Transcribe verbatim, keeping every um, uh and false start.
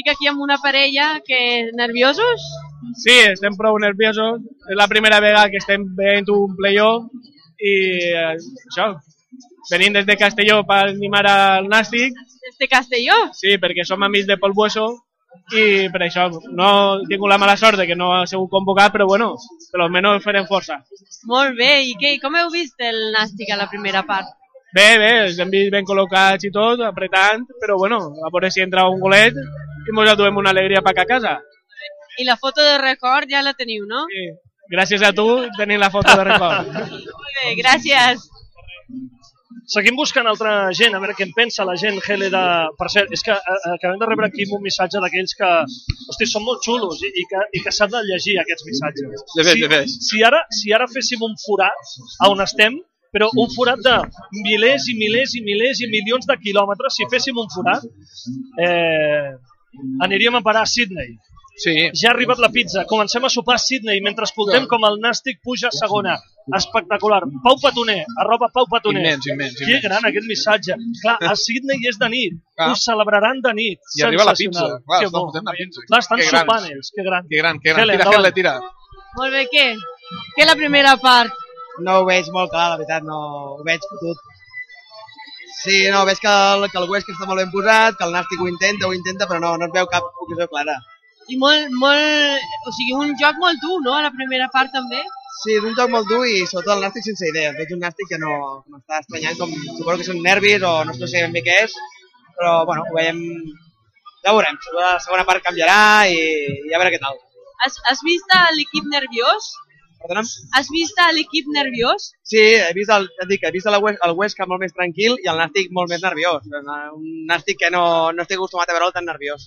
estic aquí amb una parella que nerviosos? Sí, estem prou nerviosos. És la primera vegada que estem veient un playoff i eh, això, venim des de Castelló per animar al Nàstic. Des de Castelló? Sí, perquè som amics de Pol Bueso i per això no he tingut la mala sort de que no ha sigut convocat, però bueno, per almenys farem força. Molt bé, i què, com heu vist el Nàstic a la primera part? Bé, bé, els hem vist ben col·locats i tot, apretant, però bueno, a veure si entra un golet i ens duem una alegria per a casa. I la foto de record ja la teniu, no? Sí, gràcies a tu tenim la foto de record. Molt bé, gràcies. Seguim buscant altra gent, a veure què en pensa la gent, Gèleda. Per cert, és que eh, acabem de rebre aquí un missatge d'aquells que, hosti, són molt xulos i, i que, i que s'han de llegir aquests missatges. De fet, si, de fet. si, ara, si ara féssim un forat a on estem, però un forat de milers i milers i milers i milions de quilòmetres, si féssim un forat, eh, aniríem a parar a Sydney. Sí. Ja ha arribat la pizza, comencem a sopar a Sydney mentre escoltem com el Nàstic puja a segona. Espectacular. Pau Petoner, arroba Pau Petoner. Immens, immens, Que immens. gran aquest missatge. Clar, a Sydney és de nit, Ah. ho celebraran de nit. I arriba la pizza. Sensacional. Clar, Que estan bo. portant la pizza. Clar, estan Que grans. sopant ells, que gran. Que gran, que gran. Gele, Tira, endavant. Gele, tira. Molt bé, què? Què la primera part? No ho veig molt clar, la veritat, no ho veig fotut. Sí, no, veig que el, que el Huesca està molt ben posat, que el Nàstic ho intenta, ho intenta, però no, no es veu cap ocasió clara. I molt, molt... O sigui, un joc molt dur, no? A la primera part també. Sí, és un joc molt dur i sobretot el Nàstic sense idees. Veig un Nàstic que no, que m'està estranyant, com suposo que són nervis o no sé ben bé què és, però bueno, ho veiem, ja ho veurem. Suposo que la segona part canviarà i, i a veure què tal. Has, has vist l'equip nerviós? Perdona'm? Has vist l'equip nerviós? Sí, he vist el, et dic, he vist el, Hues- el Huesca molt més tranquil i el Nàstic molt més nerviós. Un Nàstic que no, no estic acostumat a veure'l tan nerviós.